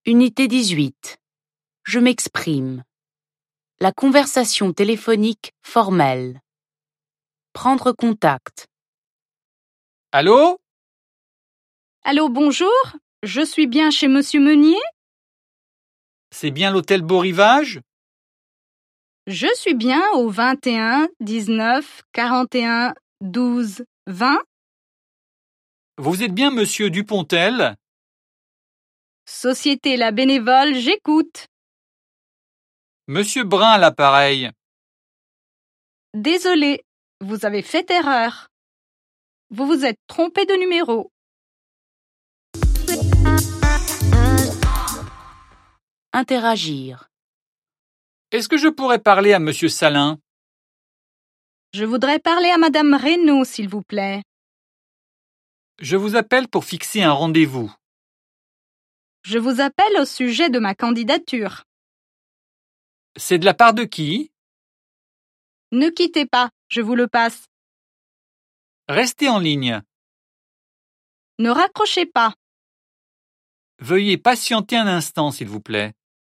Unité 18. Je m'exprime. La conversation téléphonique formelle. Prendre contact. Allô? Allô, bonjour. Je suis bien chez Monsieur Meunier? C'est bien l'hôtel Beau Rivage? Je suis bien au 21 19 41 12 20. Vous êtes bien monsieur Dupontel? Société La Bénévole, j'écoute. Monsieur Brun à l'appareil. Désolé, vous avez fait erreur. Vous vous êtes trompé de numéro. Interagir. Est-ce que je pourrais parler à monsieur Salin? Je voudrais parler à Madame Reynaud, s'il vous plaît. Je vous appelle pour fixer un rendez-vous. Je vous appelle au sujet de ma candidature. C'est de la part de qui? Ne quittez pas, je vous le passe. Restez en ligne. Ne raccrochez pas. Veuillez patienter un instant, s'il vous plaît.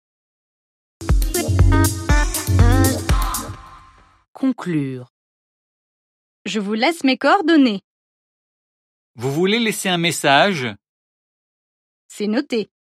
Conclure. Je vous laisse mes coordonnées. Vous voulez laisser un message? C'est noté.